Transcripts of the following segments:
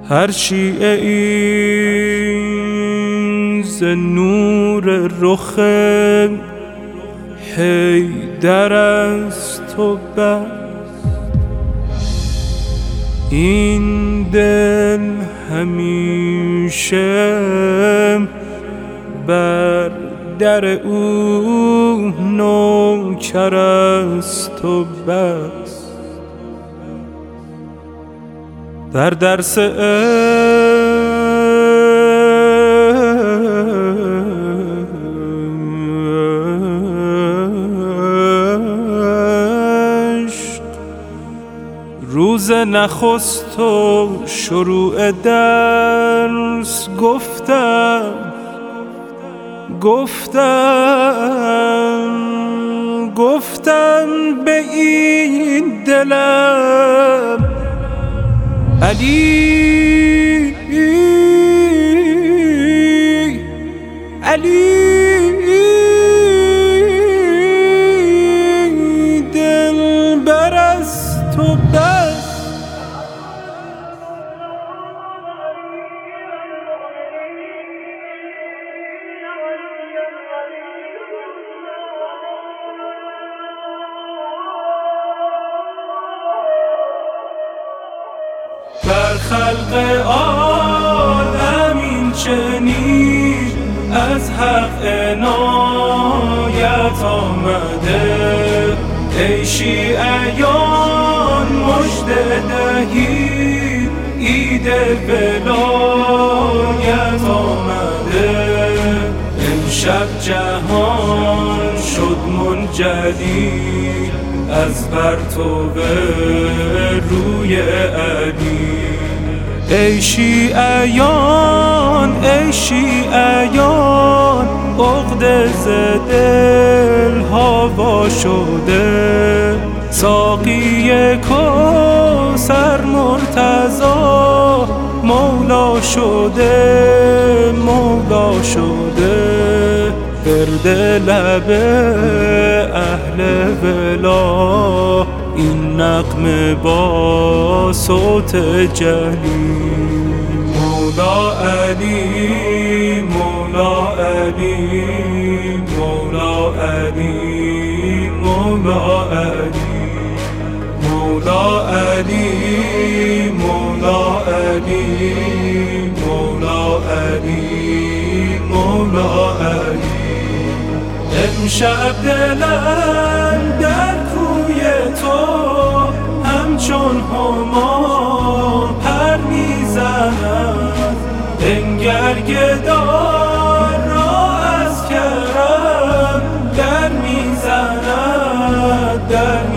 هر شیعه این ز نور رخ حیدر است و بس. این دل همیشه بر در او نوکر است و بس. در درس روز نخست و شروع درس گفتم به این دلم علی دل بر است و بس. بر خلق عالم این چنین از حق عنایت آمده. ای شیعیان مژده دهید عید ولایت آمده. امشب جهان شد منجلی از پرتو روی علی. ای شیعیان عقده ز دل ها وا شده. ساقی کوثر مرتضی مولا شده. گرد لب اهل ولا این نغمه با صوت جلی. مولا علی مولا علی مولا علی مولا علی مولا علی مولا علی مولا علی مولا علی. امشب دلم در کوی تو همچون هما پر میزند. بنگر گدار را از کرم در میزند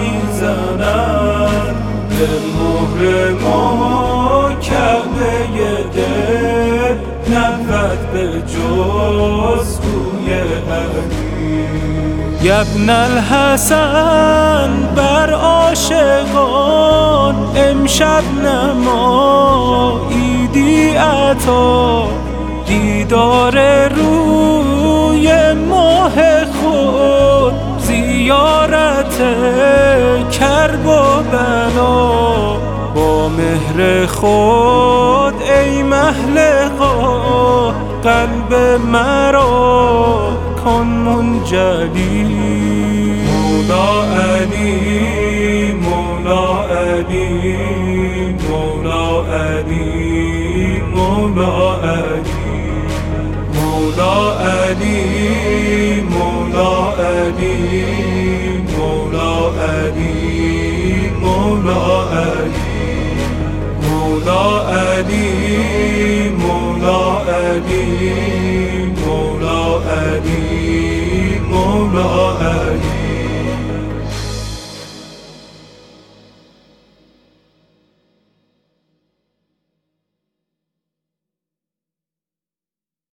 به مهر ما کعبه دل نبود به جز کوی علی. ابن الحسن بر عاشقان امشب نماییدی عطا. دیدار روی ماه خود زیارت کرب و بلا. با مهر خود ای محلقا قلب مرا کن منجلی. مولا علی مولا علی مولا علی مولا علی مولا علی مولا علی مولا علی مولا علی مولا علی مولا علی